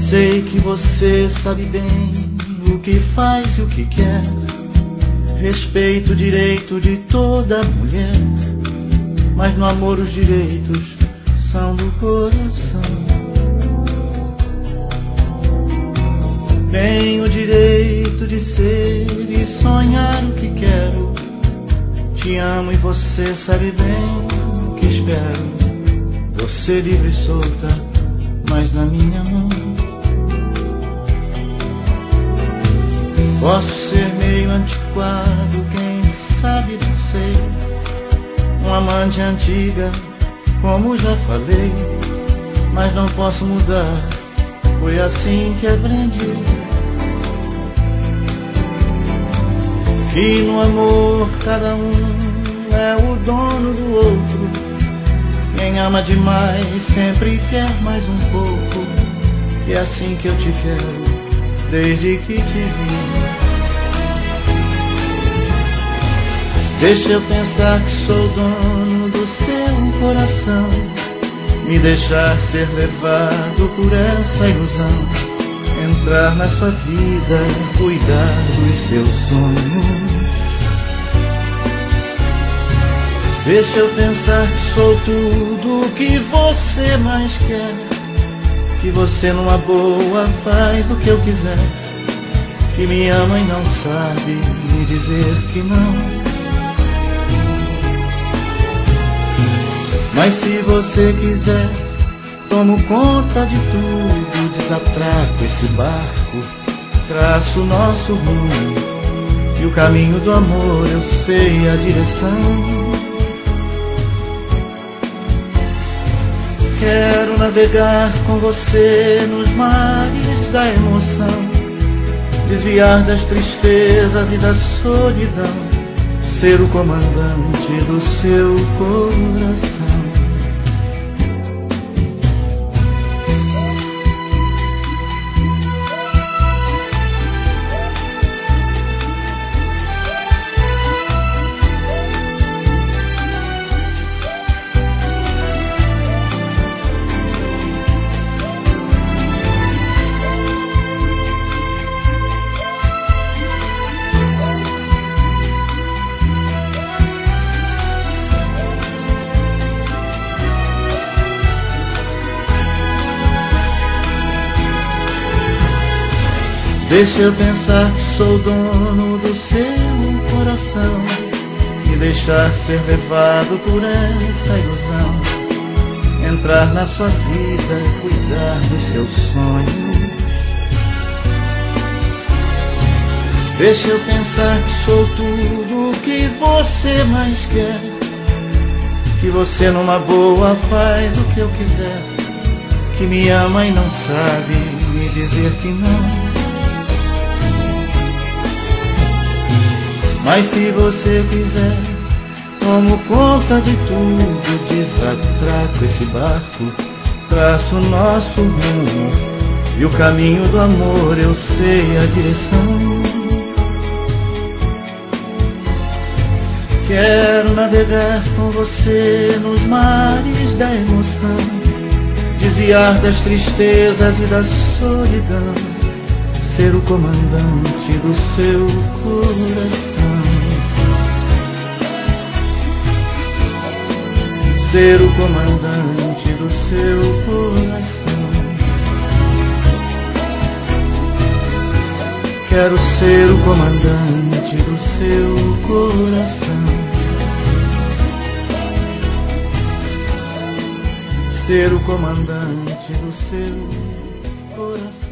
Sei que você sabe bem o que faz e o que quer. Respeito o direito de toda mulher, mas no amor os direitos são do coração. Tenho o direito de ser e sonhar o que quero. Te amo e você sabe bem o que espero. Você livre e solta, mas na minha mão. Posso ser meio antiquado, quem sabe não sei. Uma amante antiga, como já falei, mas não posso mudar, foi assim que aprendi. Que no amor cada um é o dono do outro. Quem ama demais sempre quer mais um pouco. E é assim que eu te quero, desde que te vi. Deixa eu pensar que sou dono do seu coração, me deixar ser levado por essa ilusão, entrar na sua vida, cuidar dos seus sonhos. Deixa eu pensar que sou tudo o que você mais quer, que você numa boa faz o que eu quiser, que me ama e não sabe me dizer que não. Mas se você quiser, tomo conta de tudo, desatraco esse barco, traço o nosso rumo, e o caminho do amor eu sei a direção. Quero navegar com você nos mares da emoção, desviar das tristezas e da solidão, ser o comandante do seu coração. Deixa eu pensar que sou dono do seu coração, me deixar ser levado por essa ilusão, entrar na sua vida, cuidar dos seus sonhos. Deixa eu pensar que sou tudo o que você mais quer, que você numa boa faz o que eu quiser, que me ama e não sabe me dizer que não. Mas se você quiser, tomo conta de tudo, desatraco esse barco, traço o nosso rumo, e o caminho do amor eu sei a direção. Quero navegar com você nos mares da emoção, desviar das tristezas e da solidão, ser o comandante do seu coração. Ser o comandante do seu coração. Quero ser o comandante do seu coração. Ser o comandante do seu coração.